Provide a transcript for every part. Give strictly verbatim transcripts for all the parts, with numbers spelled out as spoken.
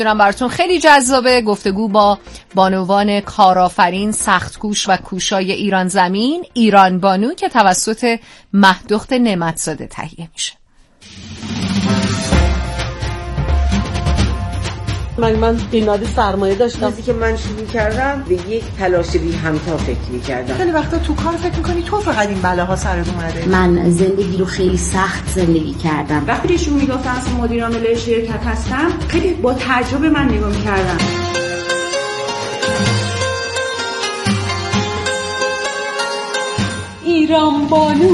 دونم براتون خیلی جذابه گفتگو با بانوان کارآفرین، سختکوش و کوشای ایران زمین، ایران بانو، که توسط مهدخت نعمتزاده تهیه میشه. من من بیماری سرمایه داشتم. وقتی که من شروع کردم به یک تلاش بی همتا فکر می‌کردم. خیلی وقتا تو کار فکر می‌کنی تو فقط این بلاها سرت اومده. من زندگی رو خیلی سخت زندگی کردم. وقتی ایشون میگفتن اصلا مدیر عامل شرکت هستم، خیلی با تجربه من نگاه می‌کردم. ایران بانو.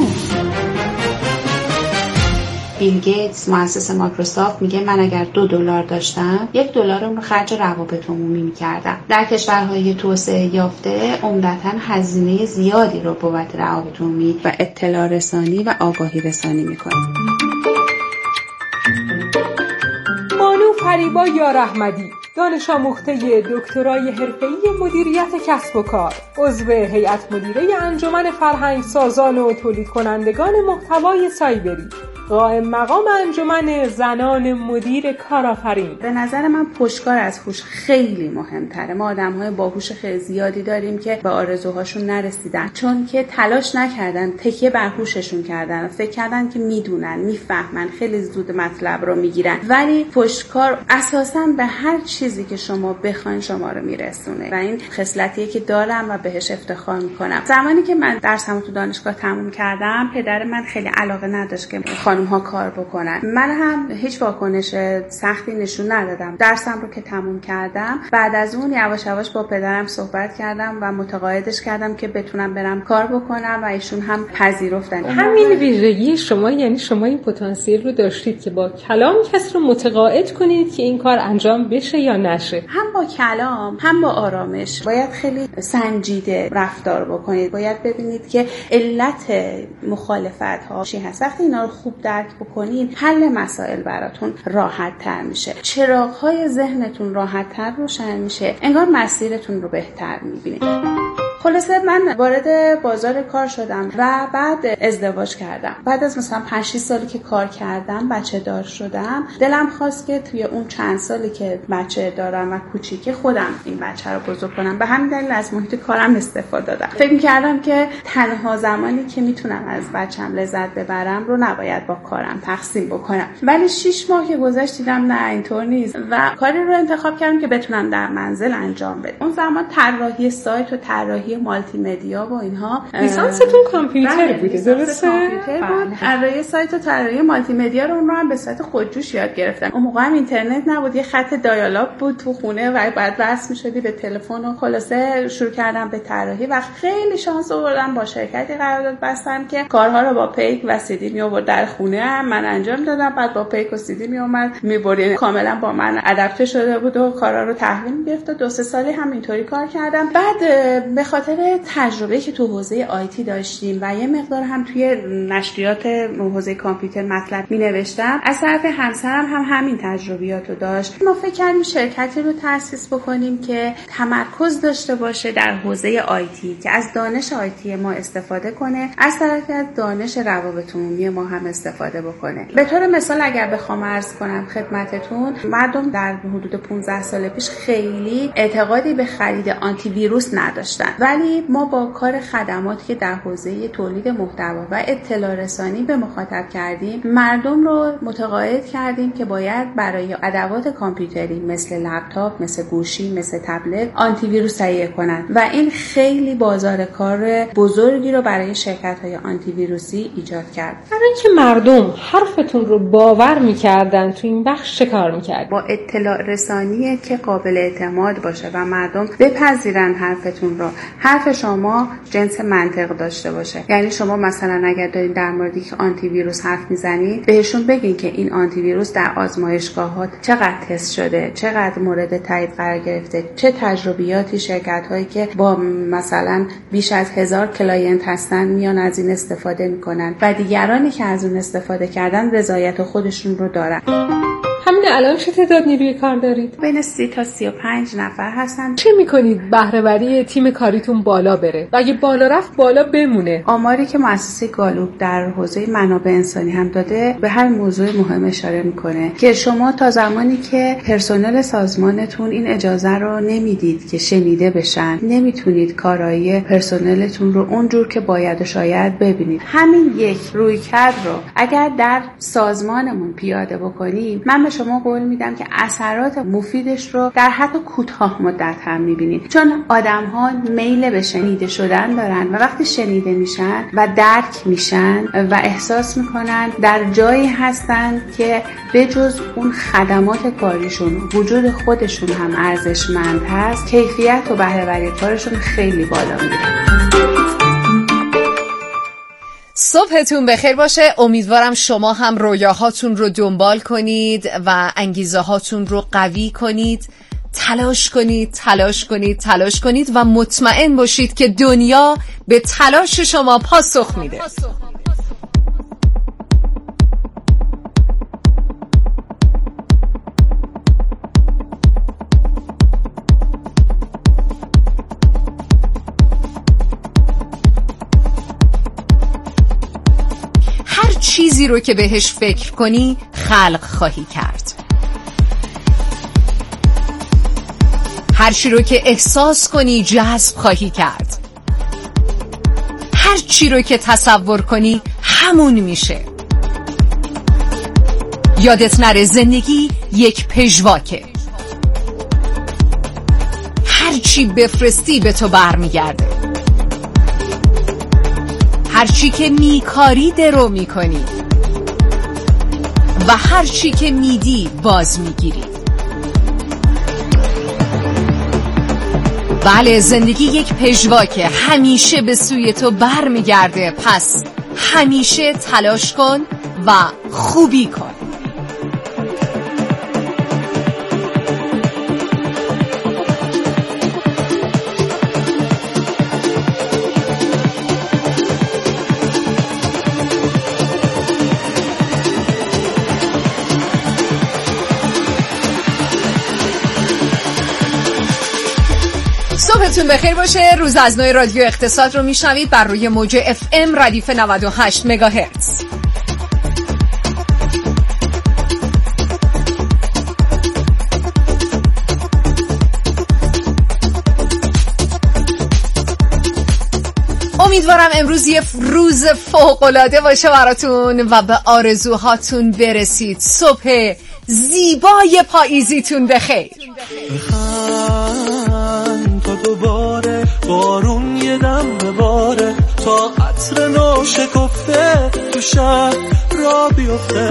بیل گیتس مؤسس مایکروسافت میگه من اگر دو دلار داشتم یک دلارم رو خرج روابط عمومی میکردم. در کشورهای توسعه یافته عمدتاً هزینه زیادی رو بابت روابط عمومی و اطلاع رسانی و آگاهی رسانی میکنیم. بانو فریبا یاراحمدی، دانش آموخته دکترای حرفه‌ای مدیریت کسب و کار، عضو هیئت مدیره انجمن فرهنگ سازان و تولید کنندگان محتوای سایبری، قائم مقام انجمن زنان مدیر کارآفرین. به نظر من پشتکار از هوش خیلی مهمتره. ما آدم‌های باهوش خیلی زیادی داریم که به آرزوهاشون نرسیدن چون که تلاش نکردن، تکیه بر هوششون کردن و فکر کردن که میدونن، میفهمن، خیلی زود مطلب رو میگیرن. ولی پشتکار اساساً به هر چیزی که شما بخواین شما رو میرسونه و این خصلتیه که دارم و بهش افتخار میکنم. زمانی که من درسمو تو دانشگاه تموم کردم، پدر من خیلی علاقه نداشت که ها کار بکنن. من هم هیچ واکنش سختی نشون ندادم. درسم رو که تموم کردم، بعد از اون یواش یواش با پدرم صحبت کردم و متقاعدش کردم که بتونم برم کار بکنم و ایشون هم پذیرفتن. همین ویژگی شما، یعنی شما این پتانسیل رو داشتید که با کلام کس رو متقاعد کنید که این کار انجام بشه یا نشه. هم با کلام هم با آرامش. باید خیلی سنجیده رفتار بکنید. باید ببینید که علت مخالفت ها چی هست. وقتی اینا رو خوب درک بکنین، حل مسائل براتون راحت تر میشه. چراغ‌های ذهنتون راحت تر روشن میشه. انگار مسیرتون رو بهتر میبینید. خلاصه من وارد بازار کار شدم و بعد ازدواج کردم. بعد از مثلا پنج شش سالی که کار کردم، بچه دار شدم. دلم خواست که توی اون چند سالی که بچه دارم و کوچیکه خودم این بچه رو بزرگ کنم. به همین دلیل از محیط کارم استفاده دادم. فکر می‌کردم که تنها زمانی که میتونم از بچه‌م لذت ببرم رو نباید با کارم تقسیم بکنم. ولی شش ماه که گذشت دیدم نه اینطور نیست و کاری رو انتخاب کردم که بتونم در منزل انجام بدم. اون زمان طراحی سایت و طراحی مالتی مدیا و اینها. لیسانستون کامپیوتر بوده درسته؟ طراحی سایت و طراحی مالتی مدیا رو اون رو هم به صورت خودجوش یاد گرفتم. اون موقع هم اینترنت نبود، یه خط دایالاب بود تو خونه و بعد وصل می‌شدی به تلفن و خلاصه شروع کردم به طراحی و خیلی شانس آوردم با شرکتی قرارداد بستم که کارها رو با پیک و سی دی می آورد در خونه هم من انجام دادم. بعد با پیک و سی دی می اومد می‌برد، کاملا با من ادپته شده بود و کارا رو تحویل می‌گرفت. دو سه سالی هم اینطوری کار کردم. بعد به خاطر تجربه‌ای که تو حوزه آیتی داشتیم و یه مقدار هم توی نشریات حوزه کامپیوتر مطلب می‌نوشتم، از طرف همسرم هم همین تجربیات رو داشت. ما فکر کردیم شرکتی رو تأسیس بکنیم که تمرکز داشته باشه در حوزه آیتی، که از دانش آیتی ما استفاده کنه، از طرفی از دانش روابط عمومی ما هم استفاده بکنه. به طور مثال اگر بخوام عرض کنم خدمتتون، مردم در حدود پانزده سال پیش خیلی اعتقادی به خرید آنتی ویروس نداشتن، ولی ما با کار خدماتی که در حوزه تولید محتوا و اطلاع رسانی به مخاطب کردیم، مردم رو متقاعد کردیم که باید برای ادوات کامپیوتری مثل لپتاپ، مثل گوشی، مثل تبلت آنتی ویروس تهیه کنن و این خیلی بازار کار بزرگی رو برای شرکت‌های آنتی ویروسی ایجاد کرد. برای اینکه مردم حرفتون رو باور می‌کردن تو این بخش چه کار می‌کرد؟ با اطلاع رسانی که قابل اعتماد باشه و مردم بپذیرن حرفتون رو. حرف شما جنس منطق داشته باشه. یعنی شما مثلا اگر دارین در مورد یک آنتی ویروس حرف میزنید، بهشون بگین که این آنتی ویروس در آزمایشگاه‌ها چقدر تست شده، چقدر مورد تایید قرار گرفته، چه تجربیاتی شرکت‌هایی که با مثلا بیش از هزار کلاینت هستن میان از این استفاده میکنن و دیگرانی که از اون استفاده کردن رضایت خودشون رو دارن. همین الان چه تعداد نیروی کار دارید؟ بین سی تا سی و پنج نفر هستن. چه میکنید بهره‌وری تیم کاریتون بالا بره و اگه بالا رفت بالا بمونه؟ آماری که مؤسسه گالوپ در حوزه منابع انسانی هم داده به هر موضوع مهم اشاره میکنه که شما تا زمانی که پرسنل سازمانتون این اجازه رو نمیدید که شنیده بشن، نمیتونید کارایی پرسنلتون رو اونجور که باید و شاید ببینید. همین یک رویکرد رو اگر در سازمانمون پیاده بکنیم، من به شما قول میدم که اثرات مفیدش رو در حد کوتاه مدت هم میبینید، چون آدم‌ها میل به شنیده شدن دارن و وقتی شنیده میشن و درک میشن و احساس میکنن در جایی هستن که بجز اون خدمات کاریشون وجود خودشون هم ارزشمند هست، کیفیت و بهره‌وری کارشون خیلی بالا میره. صبحتون بخیر باشه. امیدوارم شما هم رویاهاتون رو دنبال کنید و انگیزه هاتون رو قوی کنید. تلاش کنید، تلاش کنید، تلاش کنید و مطمئن باشید که دنیا به تلاش شما پاسخ میده. هر چیزی رو که بهش فکر کنی خلق خواهی کرد. هر چی رو که احساس کنی جذب خواهی کرد. هر چی رو که تصور کنی همون میشه. یادت نره زندگی یک پژواکه. هر چی بفرستی به تو برمیگرده. هر چی که میکاری درو میکنی و هر چی که میدی باز میگیری. بله، زندگی یک پژواکه، همیشه به سوی تو بر میگرده. پس همیشه تلاش کن و خوبی کن. صبحتون بخیر باشه. روز از نو رادیو اقتصاد رو میشنوید بر روی موج اف ام ردیف نود و هشت مگاهرتز. امیدوارم امروز یه روز فوق‌العاده باشه براتون و به آرزوهاتون برسید. صبح زیبای پاییزیتون بخیر. بخند تا دوباره بارون یه دم بباره، تا عطر نو شکفته تو شهر را بیفته،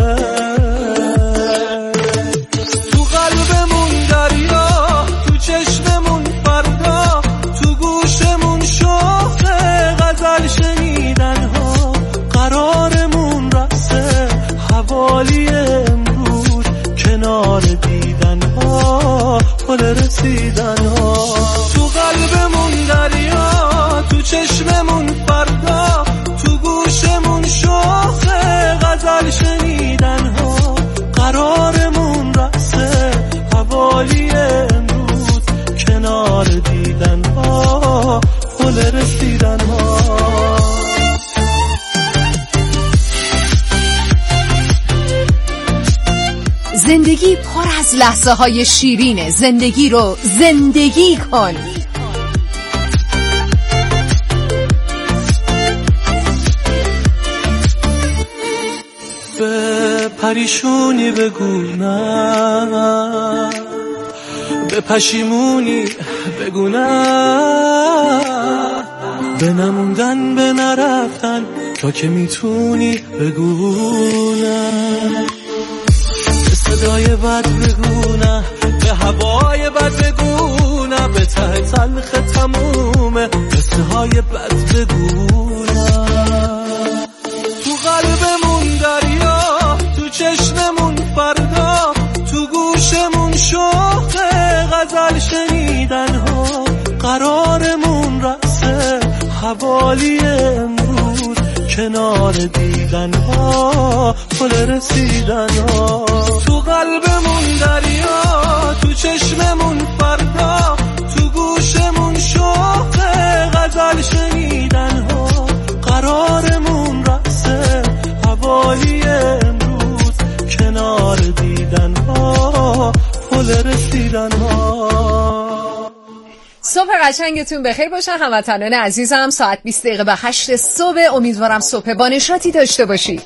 تو قلبمون دریا، تو چشممون فردا، تو گوشمون شوق غزل شنیدن ها، قرارمون رسه حوالی امروز، کنار دیدن ها، پل رسیدن ها، تو قلبمون دریا، تو چشممون فردا، تو گوشمون شوق غزل شنیدن ها، قرارمون رسه حوالی امروز، کنار دیدن ها، پل رسیدن ها. زندگی پر از لحظه های شیرینه. زندگی رو زندگی کن. به پریشونی بگو نه، به پشیمونی بگو نه، به نموندن به نرفتن تا که میتونی بگو نه، صدای بد بگو نه، به هوای بد بگو نه، به ته تلخ تمومه قصه های بد بگو نه، تو قلبمون دریا، تو چشممون فردا، تو گوشمون شوق غزل شنیدن ها، قرارمون رسه حوالی امروز، کنار دیدن ها پل رسیدن ها. تو قلبمون دریا، تو چشممون فردا، تو گوشمون شوق غزل شنیدن ها. قرارمون رقصه هوایی امروز، کنار دیدن ها پل رسیدن ها. صبح قشنگتون بخیر باشه هموطنان عزیزم. ساعت بیست دقیقه به هشت صبح. امیدوارم صبح با نشاطی داشته باشید.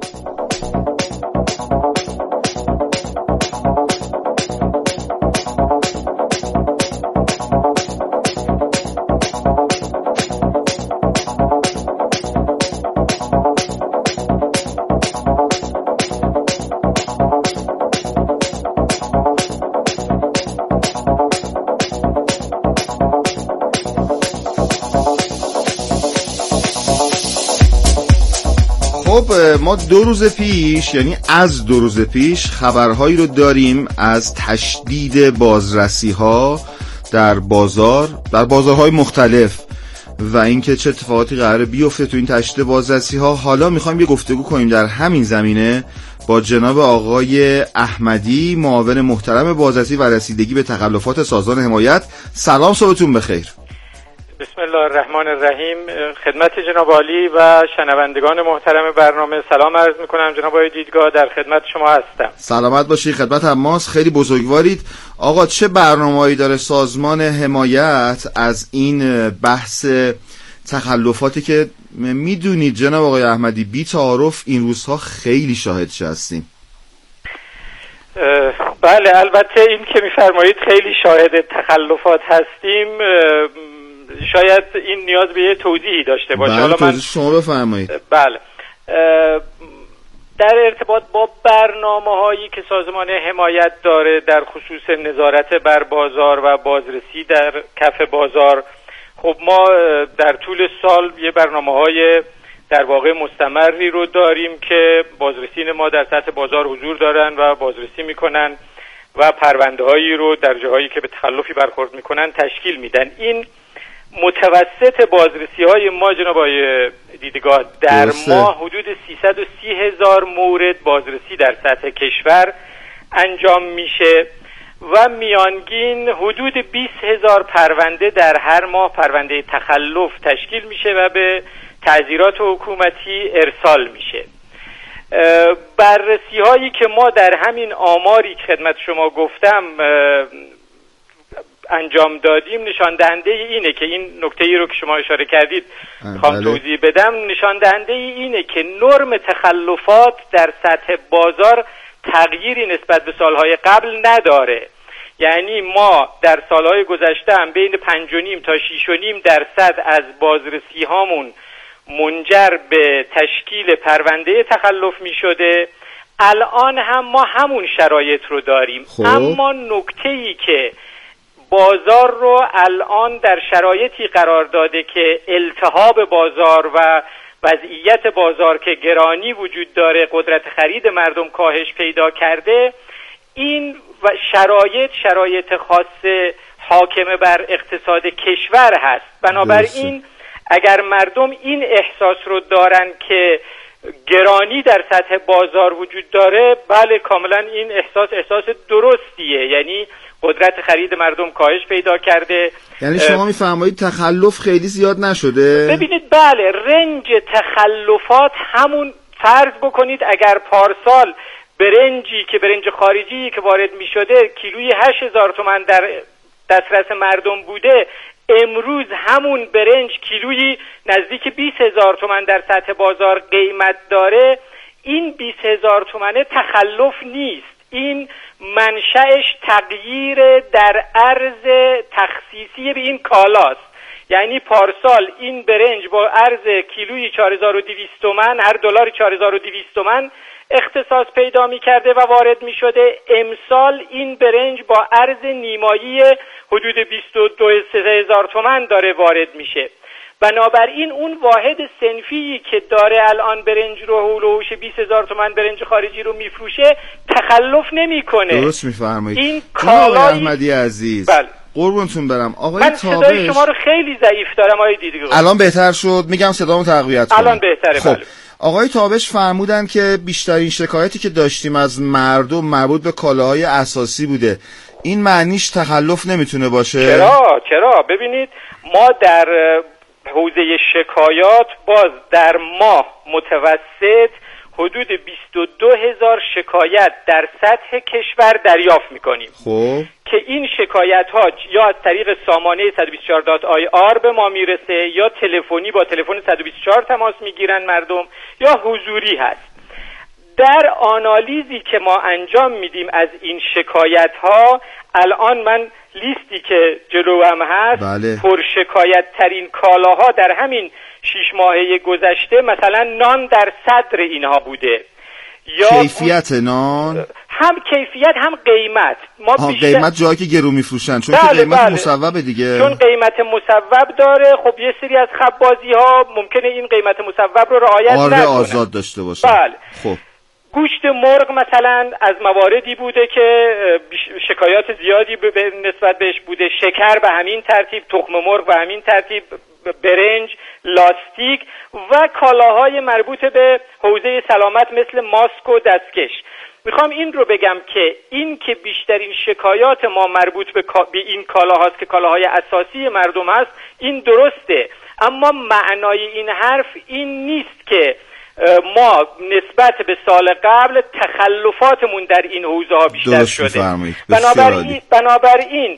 خب ما دو روز پیش، یعنی از دو روز پیش خبرهایی رو داریم از تشدید بازرسی ها در بازار، در بازارهای مختلف و اینکه چه اتفاقاتی قراره بیفته تو این تشدید بازرسی ها. حالا میخوایم یه گفتگو کنیم در همین زمینه با جناب آقای احمدی، معاون محترم بازرسی و رسیدگی به تخلفات سازمان حمایت. سلام، صبحتون بخیر. بسم الله الرحمن الرحیم. خدمت جناب عالی و شنوندگان محترم برنامه سلام عرض میکنم. جناب آقای دیدگاه در خدمت شما هستم. سلامت باشید، خدمت ماست. خیلی بزرگوارید. آقا چه برنامه‌ای داره سازمان حمایت از این بحث تخلفاتی که میدونید جناب آقای احمدی بی تعارف این روزها خیلی شاهدش هستیم؟ بله، البته این که میفرمایید خیلی شاهد تخلفات هستیم، شاید این نیاز به یه توضیحی داشته باشه. بله، توضیح شما بفرمایید. بله، در ارتباط با برنامه‌هایی که سازمان حمایت داره در خصوص نظارت بر بازار و بازرسی در کف بازار، خب ما در طول سال یه برنامه‌های در واقع مستمری رو داریم که بازرسین ما در سطح بازار حضور دارن و بازرسی میکنن و پرونده‌هایی رو در جاهایی که به تخلفی برخورد میکنن تشکیل میدن. این متوسط بازرسی های ما جناب آقای دیدگاه در ماه حدود سیصد و سی هزار مورد بازرسی در سطح کشور انجام میشه و میانگین حدود بیست هزار پرونده در هر ماه پرونده تخلف تشکیل میشه و به تعزیرات حکومتی ارسال میشه. بررسی هایی که ما در همین آماری که خدمت شما گفتم انجام دادیم نشان دهنده اینه که این نکته ای رو که شما اشاره کردید میخوام توضیح بدم، نشان دهنده اینه که نرم تخلفات در سطح بازار تغییری نسبت به سالهای قبل نداره. یعنی ما در سالهای گذشته هم بین پنج و نیم تا شیش و نیم درصد از بازرسی هامون منجر به تشکیل پرونده تخلف می شده. الان هم ما همون شرایط رو داریم. خوب. اما نکته ای که بازار رو الان در شرایطی قرار داده که التهاب بازار و وضعیت بازار که گرانی وجود داره، قدرت خرید مردم کاهش پیدا کرده، این و شرایط شرایط خاص حاکم بر اقتصاد کشور هست. بنابراین اگر مردم این احساس رو دارن که گرانی در سطح بازار وجود داره، بله کاملا این احساس احساس درستیه، یعنی قدرت خرید مردم کاهش پیدا کرده. یعنی شما میفرمایید تخلف خیلی زیاد نشده؟ ببینید بله، رنج تخلفات همون، فرض بکنید اگر پارسال برنجی که برنج خارجی که وارد میشده کیلویی هشت هزار تومان در دسترس مردم بوده، امروز همون برنج کیلویی نزدیک بیست هزار تومان در سطح بازار قیمت داره. این بیست هزار تومانه تخلف نیست، این منشأش تغییر در عرض تخصیصی به این کالاست. یعنی پارسال این برنج با عرض کیلویی چهار هزار و دویست تومان، هر دلاری چهار هزار و دویست تومان اختصاص پیدا می کرده و وارد می شده. امسال این برنج با عرض نیمایی حدود بیست و دو هزار تومان داره وارد میشه. بنابراین اون واحد صنفی که داره الان برنج رو حول و حوش بیست هزار تومان برنج خارجی رو میفروشه تخلف نمیکنه. درست میفرمایید. این کالای احمدی عزیز، بله. قربونتون برم. آقای من تابش صدای شما رو خیلی ضعیف دارم آقای دیدگو. الان بهتر شد؟ میگم صدامو تقویت کنم. الان بهتره. خب. بله. آقای تابش فرمودن که بیشترین شکایتی که داشتیم از مردم مربوط به کالاهای اساسی بوده. این معنیش تخلف نمیتونه باشه؟ چرا؟ چرا؟ ببینید ما در حوزه شکایات باز در ماه متوسط حدود بیست و دو هزار شکایت در سطح کشور دریافت میکنیم. خب که این شکایت ها یا از طریق سامانه صد و بیست و چهار دات آی آر به ما میرسه یا تلفنی با تلفن صد و بیست و چهار تماس میگیرن مردم یا حضوری هست. در آنالیزی که ما انجام میدیم از این شکایت ها، الان من لیستی که جلوم هست بله. پر شکایت ترین کالاها در همین شش ماهه گذشته مثلا نان در صدر اینها بوده. یا کیفیت نان، هم کیفیت هم قیمت. ما بیشتر... قیمت جایی که گرو میفروشن چون بله که قیمت بله. مصوبه دیگه، چون قیمت مصوب داره. خب یه سری از خبازی ها ممکنه این قیمت مصوب رو رعایت نکنن، آره آزاد داشته باشه. بله. خب گوشت مرغ مثلا از مواردی بوده که شکایات زیادی به نسبت بهش بوده. شکر به همین ترتیب، تخم مرغ به همین ترتیب، برنج، لاستیک و کالاهای مربوط به حوزه سلامت مثل ماسک و دستکش. میخوام این رو بگم که این که بیشترین شکایات ما مربوط به, به این کالاهاست که کالاهای اساسی مردم هست، این درسته، اما معنای این حرف این نیست که ما نسبت به سال قبل تخلفاتمون در این حوزه ها بیشتر شده. بنابراین بنابراین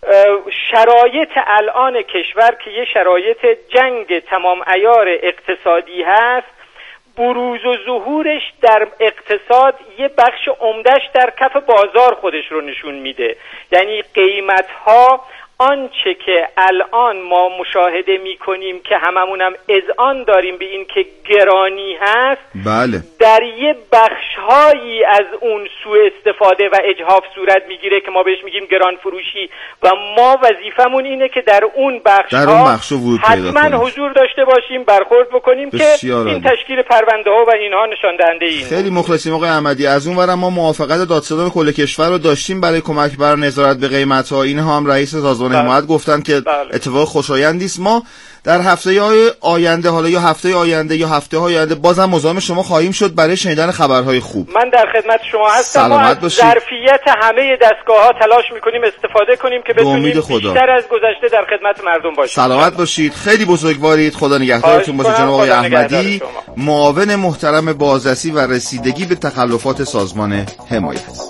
شرایط الان کشور که یه شرایط جنگ تمام عیار اقتصادی هست، بروز و ظهورش در اقتصاد یه بخش عمدهش در کف بازار خودش رو نشون میده. یعنی قیمت ها آنچه که الان ما مشاهده میکنیم که هممونم اذعان داریم به این که گرانی هست، بله. در یه بخشهایی از اون سوء استفاده و اجحاف صورت میگیره که ما بهش میگیم گران فروشی و ما وظیفمون اینه که در اون بخشها حتما حضور داشته باشیم، برخورد بکنیم که این تشکیل پرونده ها و اینها نشان دهنده اینه. خیلی مخلصیم آقای احمدی. از اون ورم ما موافقت دادستان کل کشور رو داشتیم برای کمک بر نظارت به قیمت ها. اینها هم رئیس سازمان حمایت گفتن که بله. اتفاق خوشایندی است. ما در هفته های آینده، حالا یا هفته آینده یا هفته های آینده، بازم مزاحم شما خواهیم شد برای شنیدن خبرهای خوب. من در خدمت شما هستم. ما از ظرفیت همه دستگاه‌ها تلاش می‌کنیم استفاده کنیم که بتونیم بیشتر از گذشته در خدمت مردم باشیم. سلامت باشید. خیلی بزرگوارید. خدا نگهدارتون باشه جناب آقای احمدی، معاون محترم بازرسی و رسیدگی به تخلفات سازمان حمایت.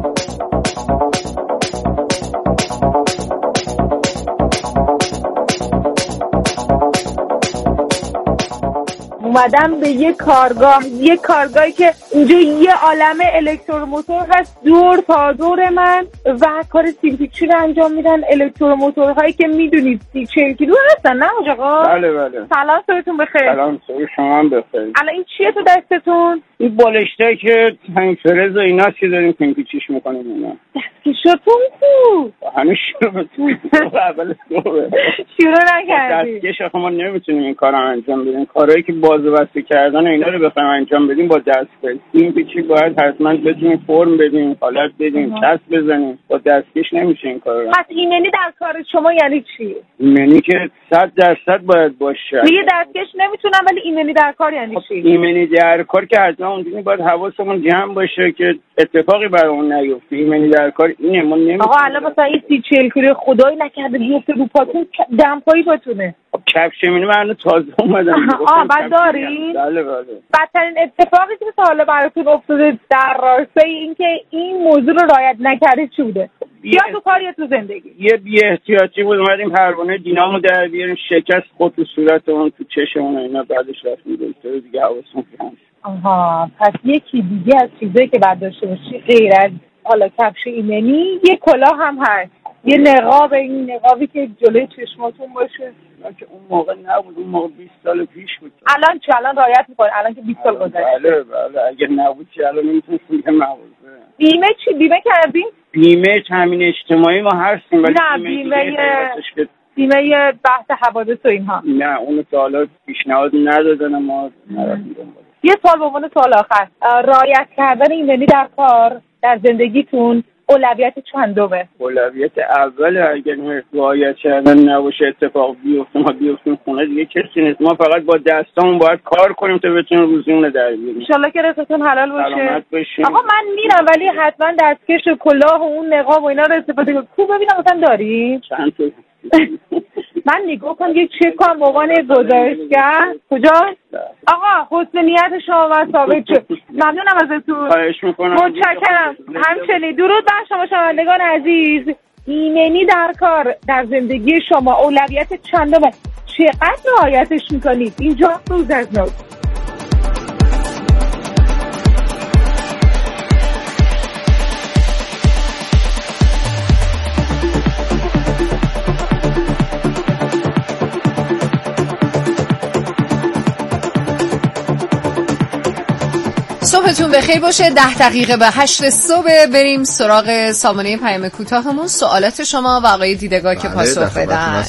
اومدم به یه کارگاه، یه کارگاهی که اونجا یه عالم الکتروموتور هست دور تا دور من و کار سیمپیچی رو انجام میدن. الکتروموتورهایی که میدونید سی چهل کیلو هستن، نه آقا؟ بله بله. سلام، صبحتون بخیر. سلام، صبح شما هم بخیر. الان این چیه تو دستتون؟ این بالشته که هنگ فرز و اینا که داریم سیمپیچیش میکنیم اینا. دستکشاتون کو؟ هنوز شروع اول صبح شروع نکردی؟ دستکش آخه ما نمیتونیم این کار رو انجام بدیم. کارهایی که باز و بسته کردن اینا رو بخوایم انجام بدیم با دستکش. سیمپیچی باید حتما بتونیم فرم بدیم، حالت بدیم، چسب بزنیم. با دستکش نمیشه این کار رو. پس ایمنی در کار شما یعنی چی؟ ایمنی که صد درصد باید باشه. دیگه دستکش نمیتونم، ولی ایمنی در کار یعنی چی؟ ایمنی در کار که حتما اونجوری باید حواسمون جمع باشه که اتفاقی برای اون نیفته. ایمنی در کار اینه. ما نمیتونیم. آقا الان مثلا این سی چهل کیلو خدایی نکرده بیفته رو پاتون، دمپایی پاتونه. کفش ایمنی من تازه اومدم. آه بعد دارین؟ بله بله. بدترین اتفاقی که تا حالا براتون افتاده در راسته این که این موضوع رو رعایت نکردید چی بوده؟ یا تو کار یا تو زندگی؟ یه بی احتیاطی بود، اومدیم پروانه دینامو در بیاریم، شکست خود تو صورت اون، تو چشمون اینا، بعدش رفتیم دکتر دیگه حواسمون هست. آها، پس یکی دیگه از چیزایی که بعد داشته باشی غیر از حالا کفش ایمنی، یه کلاه هم هست، یه نقاب، این نقابی که جلوی چشماتون باشه. که اون موقع نبود، اون موقع بیست سال پیش بود. الان چه؟ الان رعایت می‌کنید؟ الان که بیست سال گذشته. بله بله. اگه نبود چه الان نمی‌تونستیم که نبود. بیمه چی؟ بیمه کردین؟ بیمه تامین اجتماعی ما هستیم، ولی نه بیمه بیمه بحث حوادث و اینها نه، اون تا حالا پیشنهاد ندادن، ما نرفتیم. یه سوال به عنوان سوال آخر، رعایت کردن ایمنی در کار در زندگیتون اولویت چندمه؟ اولویت اول اگر رعایت کردن نباشه اتفاق بیفته ما بیفتیم خونه دیگه کسی نیست. ما فقط با دستامون باید کار کنیم تا بتونیم روزیمون رو در بیاریم. ان شاءالله که رزقتون حلال باشه. سلامت باشین. آقا من میرم ولی حتما دستکش و کلاه و اون نقاب و اینا رو استفاده کنید. کو ببینم مثلا داری؟ چند تا من نگاه کنم یک چک کنم به عنوان گزارشگر. کجا؟ آقا حسن نیت شما من ثابت شد. ممنونم ازتون. خواهش میکنم. متشکرم. همچنین درود بر شما شنوندگان عزیز. ایمنی در کار در زندگی شما اولویت چندمه؟ چقدر رعایتش میکنید؟ اینجا روز از نو. صبحتون بخیر باشه. ده دقیقه به هشت صبح بریم سراغ سامانه پیام کوتاهمون. سوالات شما و آقای دیدگاه که پاسخ بدن.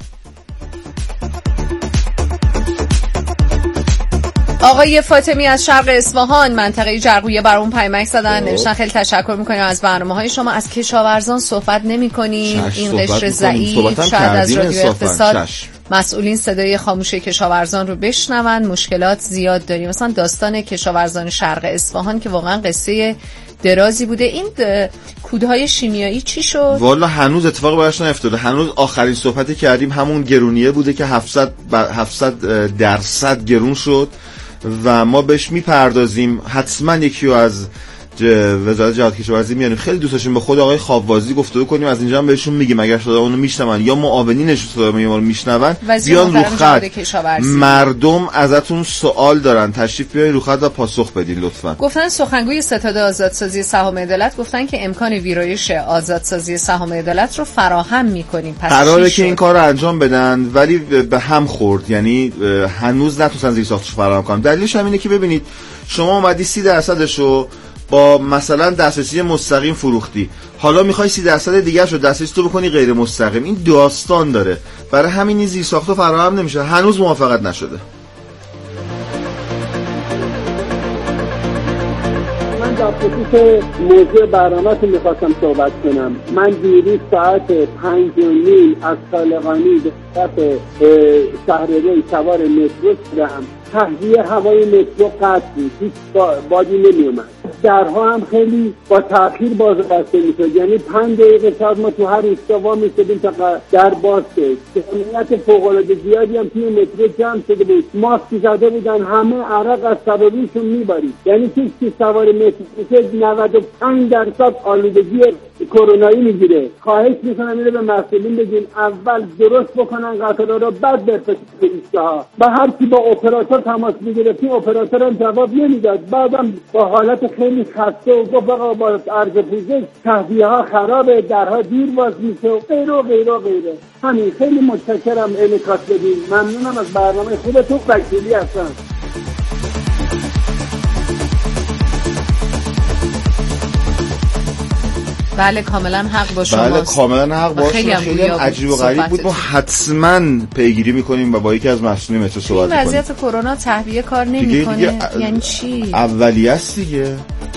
آقای فاطمی از شرق اصفهان منطقه جرقویه برامون پیامک زدن، نوشتن خیلی تشکر میکنیم از برنامه‌های شما. از کشاورزان صحبت نمی‌کنیم، این قشر ضعیف شاید از رادیو اقتصاد مسئولین صدای خاموش کشاورزان رو بشنون. مشکلات زیاد داریم، مثلا داستان کشاورزان شرق اصفهان که واقعا قصه درازی بوده. این کودهای شیمیایی چی شد؟ والا هنوز اتفاق براش نیفتاده. هنوز آخرین صحبتی کردیم همون گرونیه بوده که هفتصد درصد گرون شد و ما بهش میپردازیم. حتما یکی رو از وزارت جهاد کشاورزی میانیم. خیلی دوست داشتیم با خود آقای خوابوازی گفتگو کنیم، از اینجا هم بهشون میگیم اگر شده اونو میشنون یا معاونینش صدای ما رو میشنون بیان رو خط. مردم ازتون سوال دارن، تشریف بیاین رو خط و پاسخ بدین لطفا. گفتن سخنگوی ستاد آزادسازی سهام عدالت گفتن که امکان ویرایش آزادسازی سهام عدالت رو فراهم میکنیم. پس قراره که این کار رو انجام بدن ولی به هم خورد، یعنی هنوز نتونستن زیر ساختش فراهم کنن. دلیلش هم اینه که ببینید شما اومدی سی درصدشو با مثلا دسترسی مستقیم فروختی، حالا میخوای سی درصد دیگه شو دسترسی تو بکنی غیر مستقیم. این داستان داره، برای همین این زیر ساختو فراهم نمیشه، هنوز موافقت نشده. من در خصوص موضوع برنامه‌تون میخواستم صحبت کنم. من دیروز ساعت پنج و نیم از طالقانی به طرف شهرروی سوار مترو شدم. تهویه هوای مترو قطع بود، هیچ بادی نمی اومد. درها هم خیلی با تأخیر باز بسته میشد، یعنی پنج دقیقه شاید ما تو هر ایستا وا میشدیم تا در باز شد. جمعیت فوق‌العاده زیادی هم توی مترو جمع شده بود، ماسک زده بودن، همه عرق از سر و روشون میبارید. یعنی کسی که سوار مترو میشه نود و پنج درصد آلودگی کرونایی میگیره. خواهش میکنم اینو به مسئولین بگین اول درست بکنن قطارا رو، بعد برسن به ایستاها. با هر کی با اپراتور تماس میگرفتیم اپراتور هم جواب نمیداد، بعدم با حالت خیلی خسته و گفت آقا با عرض پوزش تهویه ها خرابه، درها دیر باز میشه و غیره و غیره و غیره. همین. خیلی متشکرم انعکاس بدین. ممنونم از برنامه خوبتون. وکیلی هستم. بله کاملا حق با شما. بله کاملا حق با شما. خیلی, خیلی عجیب و غریب بود. ما حتما پیگیری میکنیم و با یکی از مسئولین مترو صحبت میکنیم. این وضعیت کرونا تهویه کار نمیکنه یعنی چی؟ اولیه است دیگه.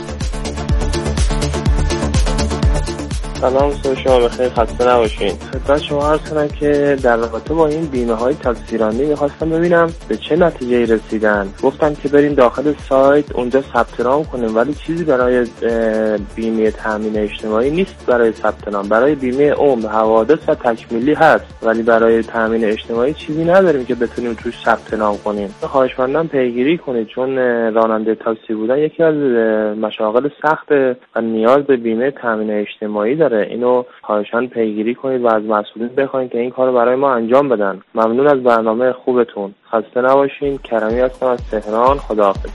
سلام، صبح شما بخیر، خسته نباشین. خدمت شما عرض کنم که در رابطه با این بیمه های تاکسیرانی میخواستم ببینم به چه نتیجه‌ای رسیدن. گفتن که بریم داخل سایت اونجا ثبت نام کنیم، ولی چیزی برای بیمه تامین اجتماعی نیست برای ثبت نام. برای بیمه عمر، حوادث و تکمیلی هست، ولی برای تامین اجتماعی چیزی نداریم که بتونیم توش ثبت نام کنیم. خواهشمندم پیگیری کنید، چون راننده تاکسی بودن یکی از مشاغل سخت و نیاز به بیمه تامین اجتماعی داره. اینو خواهشاً پیگیری کنید و از مسئولین بخواید که این کارو برای ما انجام بدن. ممنون از برنامه خوبتون. خسته نباشین. کرمی هستم از تهران. خداحافظ.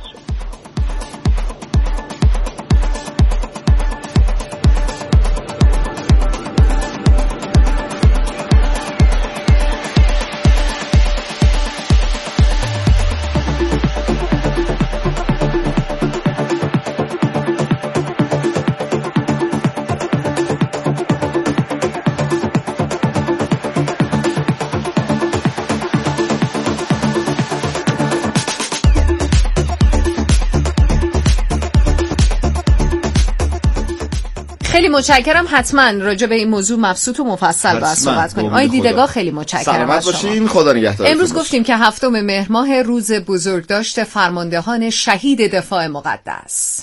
متشکرم. حتما راجع به این موضوع مبسوط و مفصل باید صحبت کنیم. آقای دیدگاه خیلی متشکرم از شما. سلامت باشین. خدا نگهدارتون. امروز گفتیم که هفتم مهر ماه روز بزرگداشت فرماندهان شهید دفاع مقدس.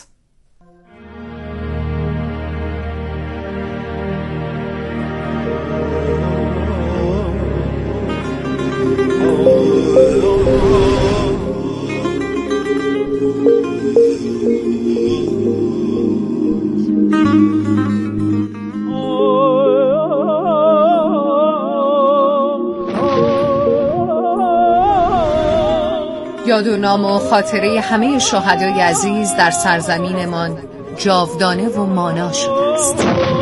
یاد و نام و خاطره همه شهدای عزیز در سرزمینمان جاودانه و مانا شده است.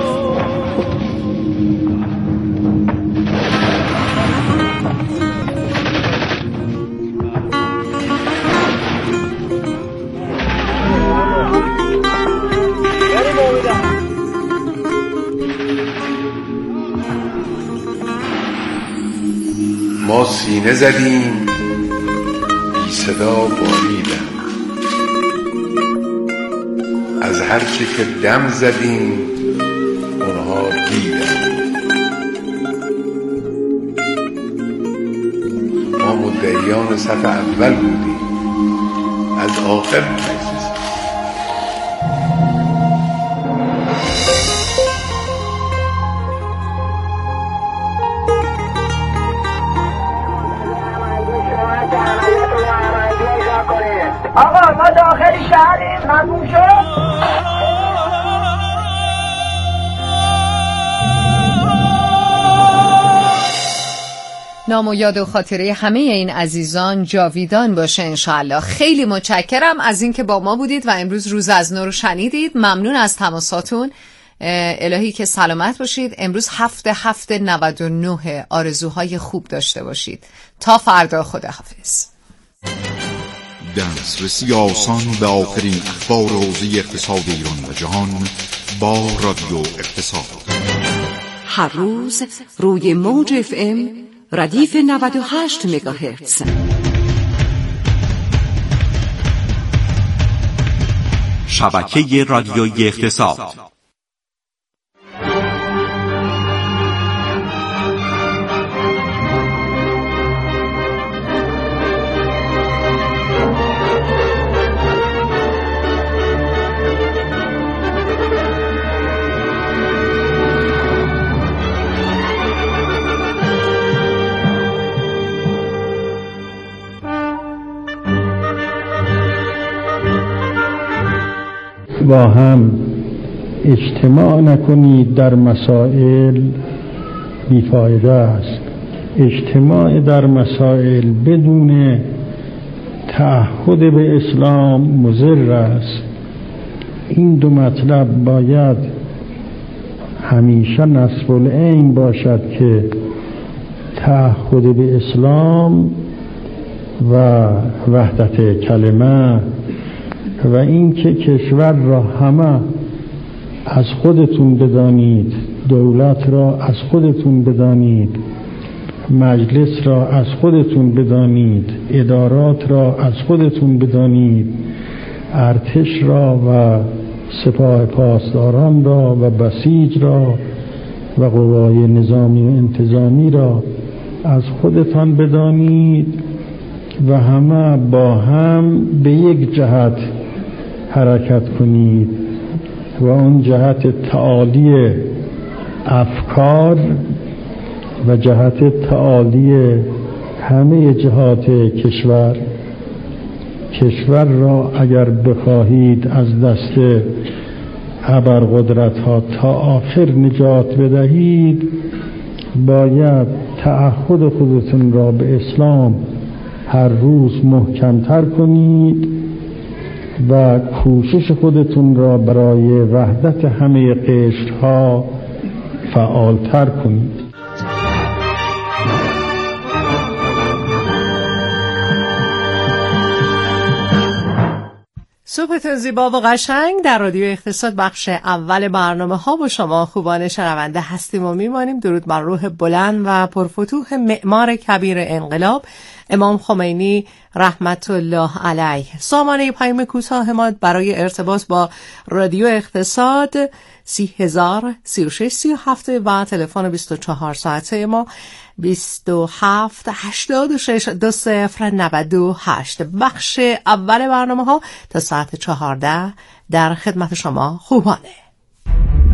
ما سینه زدیم بی صدا باریدن، از هر چه که دم زدیم اونها دیدن. ما مدعیان صف اول بودیم، از آخر نرسیدیم. آقا ما داخل شهریم، مضمون شد. نام و یاد و خاطره همه این عزیزان جاویدان باشه انشاءالله. خیلی متشکرم از اینکه با ما بودید و امروز روز از نو رو شنیدید. ممنون از تماساتون. الهی که سلامت باشید. امروز هفته هفته نود و نه. آرزوهای خوب داشته باشید. تا فردا، خداحافظ. دسترسی آسان به آخرین اخبار حوزه اقتصاد ایران و جهان با رادیو اقتصاد. هر روز روی موج اف ام ردیف نود و هشت مگاهرتز. شبکه رادیویی اقتصاد. با هم اجتماع نکنید در مسائل بیفایده است. اجتماع در مسائل بدون تعهد به اسلام مضر است. این دو مطلب باید همیشه نصب العین باشد که تعهد به اسلام و وحدت کلمه و این که کشور را همه از خودتون بدانید، دولت را از خودتون بدانید، مجلس را از خودتون بدانید، ادارات را از خودتون بدانید، ارتش را و سپاه پاسداران را و بسیج را و قوای نظامی و انتظامی را از خودتان بدانید و همه با هم به یک جهت حرکت کنید و اون جهت تعالی افکار و جهت تعالی همه جهات کشور. کشور را اگر بخواهید از دست ابرقدرت ها تا آخر نجات بدهید، باید تعهد خودتون را به اسلام هر روز محکمتر کنید و کوشش خودتون را برای وحدت همه قشرها فعالتر کنید. صبحتون زیبا و قشنگ. در رادیو اقتصاد بخش اول برنامه ها با شما خوبان شنونده هستیم و میمانیم. درود بر روح بلند و پرفتوح معمار کبیر انقلاب امام خمینی رحمت الله علیه. سامانه پیام کوتاه ما برای ارتباط با رادیو اقتصاد سی هزار سی و شش سی و هفت و تلفن بیست و چهار ساعته ما بیست و هفت هشتاد و شش دو صفر نود و هشت. بخش اول برنامه ها تا ساعت چهارده در خدمت شما خوبانه.